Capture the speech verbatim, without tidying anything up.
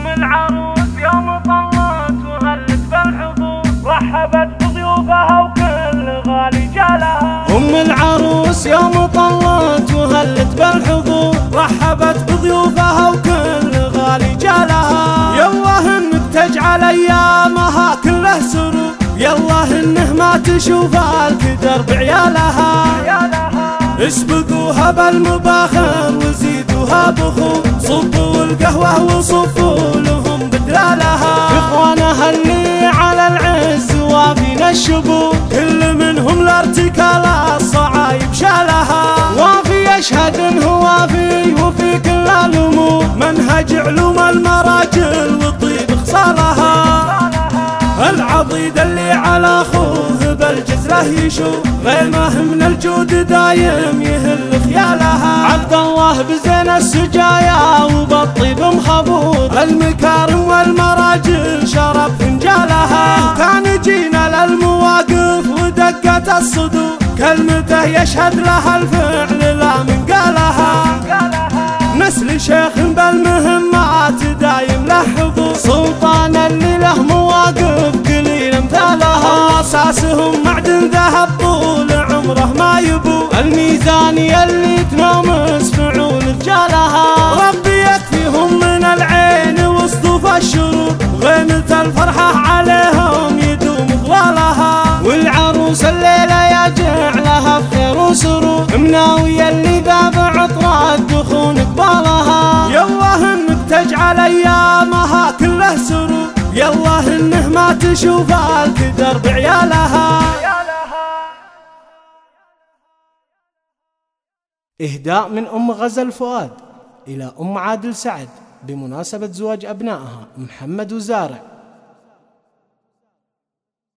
أم العروس يوم طلت وهلت بالحضور، رحبت بضيوفها وكل غالي جالها. أم العروس يوم طلت وهلت بالحضور، رحبت بضيوفها وكل غالي جالها. يالله انك تجعل ايامها كله سرور، يالله انه ما تشوف الكدر بعيالها. اسبقوها بالمباخر وزيدوها بخور، صبوا القهوة وصفوا لهم بدلالها. اخوانها اللي على العز وافين الشبور، كل منهم لارتكال الصعايب شالها. وافي يشهد انه وافي وفي كل الامور، منهج علوم المراجل وطيب خصالها. العضيد اللي على اخوه بالجزره يشوف، غيمه من الجود دايم يهل خيالها. عبد الله بزين السجايا وبالطيب مخبوط، المكارم والمراجل شرب فنجالها. كان جينا للمواقف ودقت الصدور، كلمته يشهد لها الفعل لا من قالها. نسل شيخ بالمهمات دايم له حضور، سلطان اللي له مواقف قليل امثالها. اساسهم معدن ذهب طول عمره ما يبو، الميزانية اللي تنامس فعول رجالها. ربي يكفيهم من العين وصدوف الشرور، غيمة الفرحة عليهم يدوم ظلالها. والعروس الليلة يجع لها بخير وسرور، مناوية اللي ذاب عطرات دخون قبالها. يالله انك تجعل ايامها كله سرور، يالله انه ما تشوف الكدر بعيالها. إهداء من أم غزل فؤاد إلى أم عادل سعد بمناسبة زواج أبنائها محمد وزارع.